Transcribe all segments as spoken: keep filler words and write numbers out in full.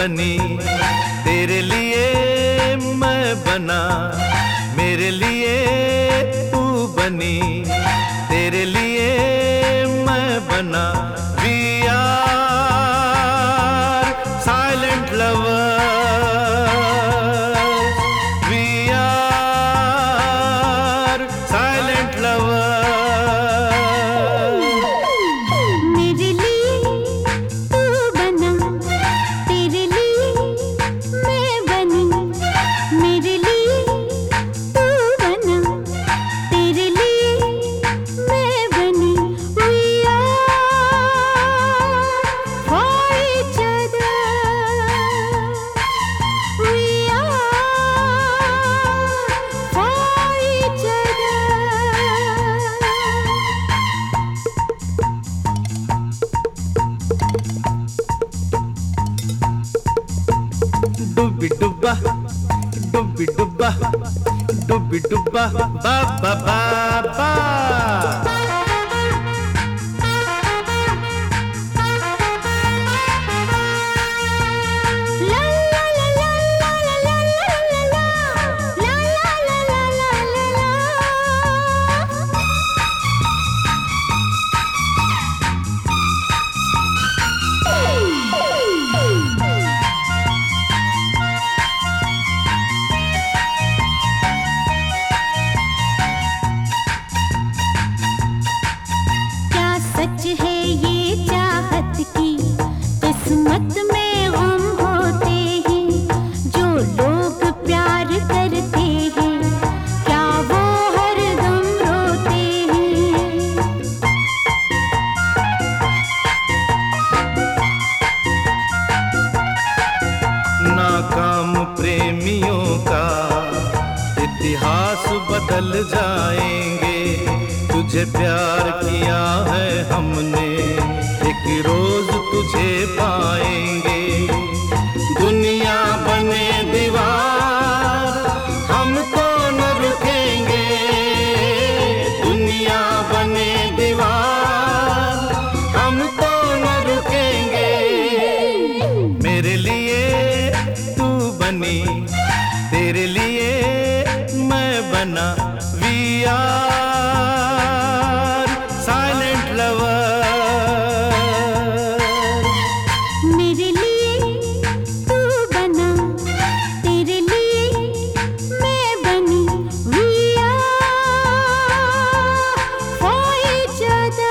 बनी, तेरे लिए मैं बना, मेरे लिए तू बनी, तेरे लिए मैं बना। We are silent lovers, we are silent lovers। मेरे लिए तू बना, तेरे लिए मैं बनी, मेरे लिए तू बना, तेरे लिए मैं बनी। We are for each other, we are for each other। डुबी डुब्बा डुबी डुब्बा डुबी डुब्बा बा बा बा बा। La la la la la la la la la la la la la la। क्या सच है ये चाहत की, किस्मत में गम होते हैं। जो लोग प्यार करते हैं, क्या वो हरदम रोते हैं। नाकाम प्रेमियों का इतिहास बदल जाएंगे। तुझे प्यार किया है हमने, एक रोज तुझे पाएंगे। दुनिया बने दीवार, हम तो न रुकेंगे। दुनिया बने दीवार, हम तो न रुकेंगे। मेरे लिए तू बनी, तेरे लिए मैं बना। We are silent lovers। मेरे लिए तू बना, तेरे लिए मैं बनी। We are for each other।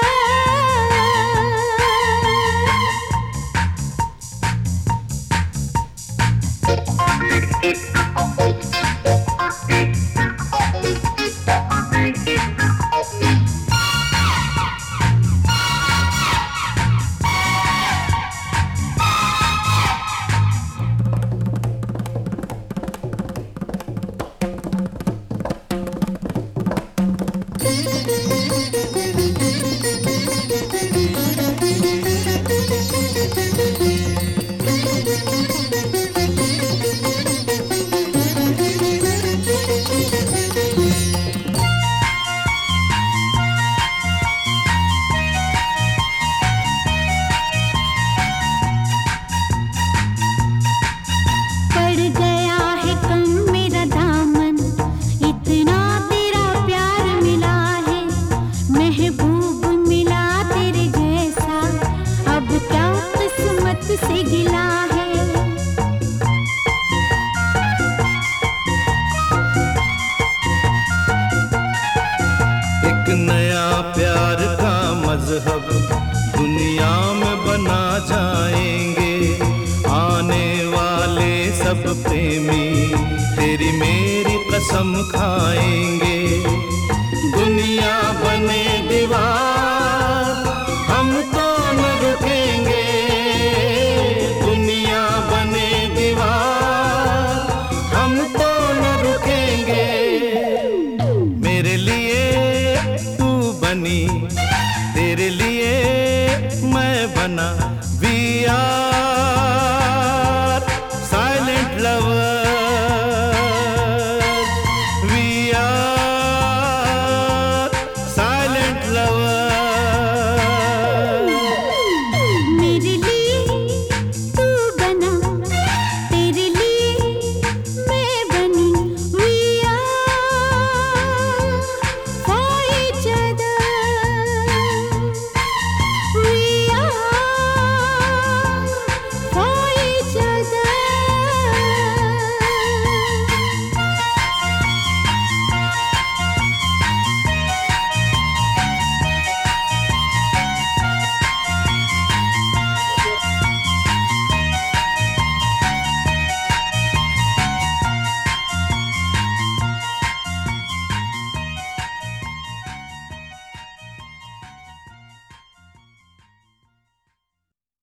पड़ गया है कम मेरा दामन, इतना तेरा प्यार मिला है। महबूब मिला तेरे जैसा, अब क्या किस्मत से गिला है। एक नया प्यार का मजहब दुनिया में बना जाएंगे। आने वाले सब प्रेमी तेरी मेरी कसम खाएंगे। दुनिया बने दीवार, हम तो न रुकेंगे। दुनिया बने दीवार, हम तो न रुकेंगे। मेरे लिए तू बनी, तेरे लिए मैं बना।